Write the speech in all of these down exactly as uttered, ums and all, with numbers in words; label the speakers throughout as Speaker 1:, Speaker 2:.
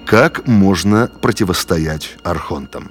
Speaker 1: Как можно противостоять архонтам?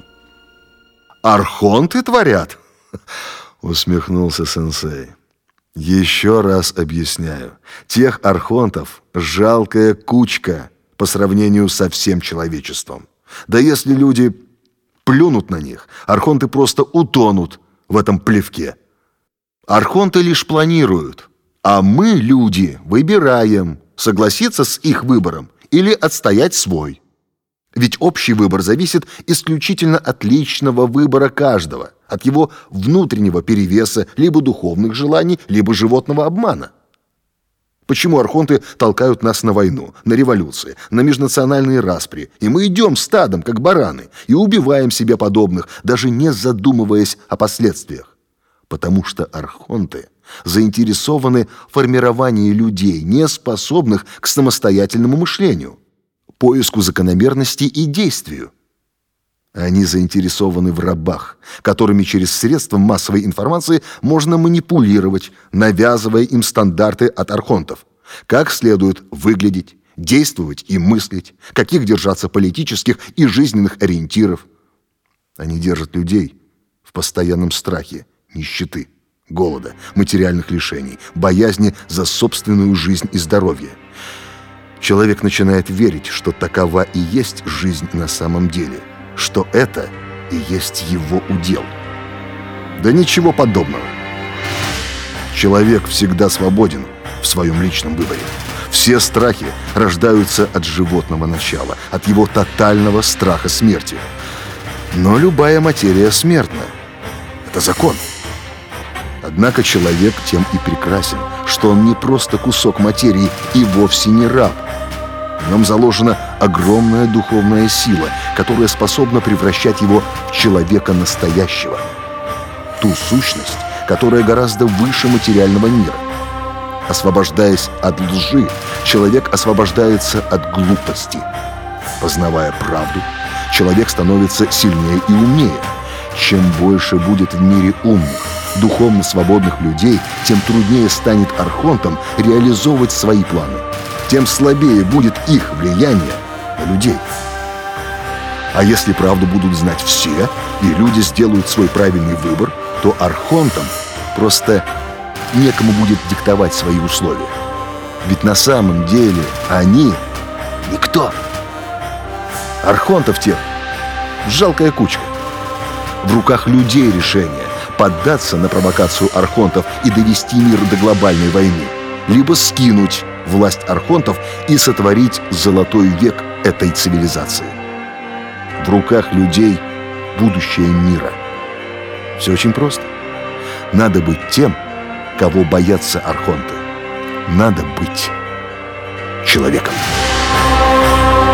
Speaker 1: «Архонты творят?» — усмехнулся сенсей. «Еще раз объясняю. Тех архонтов жалкая кучка по сравнению со всем человечеством. Да если люди плюнут на них, архонты просто утонут в этом плевке. Архонты лишь планируют, а мы, люди, выбираем, согласиться с их выбором или отстоять свой. Ведь общий выбор зависит исключительно от личного выбора каждого, от его внутреннего перевеса, либо духовных желаний, либо животного обмана. Почему архонты толкают нас на войну, на революции, на межнациональные распри, и мы идем стадом, как бараны, и убиваем себе подобных, даже не задумываясь о последствиях? Потому что архонты заинтересованы в формировании людей, не способных к самостоятельному мышлению, поиску закономерностей и действию. Они заинтересованы в рабах, которыми через средства массовой информации можно манипулировать, навязывая им стандарты от архонтов. Как следует выглядеть, действовать и мыслить, каких держаться политических и жизненных ориентиров. Они держат людей в постоянном страхе, нищеты, голода, материальных лишений, боязни за собственную жизнь и здоровье. Человек начинает верить, что такова и есть жизнь на самом деле, что это и есть его удел. Да ничего подобного. Человек всегда свободен в своем личном выборе. Все страхи рождаются от животного начала, от его тотального страха смерти. Но любая материя смертна. Это закон. Однако человек тем и прекрасен, что он не просто кусок материи и вовсе не раб. В нем заложена огромная духовная сила, которая способна превращать его в человека настоящего. Ту сущность, которая гораздо выше материального мира. Освобождаясь от лжи, человек освобождается от глупости. Познавая правду, человек становится сильнее и умнее. Чем больше будет в мире умных, духовно свободных людей, тем труднее станет архонтам реализовывать свои планы. Тем слабее будет их влияние на людей. А если правду будут знать все, и люди сделают свой правильный выбор, то архонтам просто некому будет диктовать свои условия. Ведь на самом деле они никто. Архонтов тех жалкая кучка. В руках людей решение поддаться на провокацию архонтов и довести мир до глобальной войны, либо скинуть власть архонтов и сотворить золотой век этой цивилизации. В руках людей будущее мира. Все очень просто. Надо быть тем, кого боятся архонты. Надо быть человеком.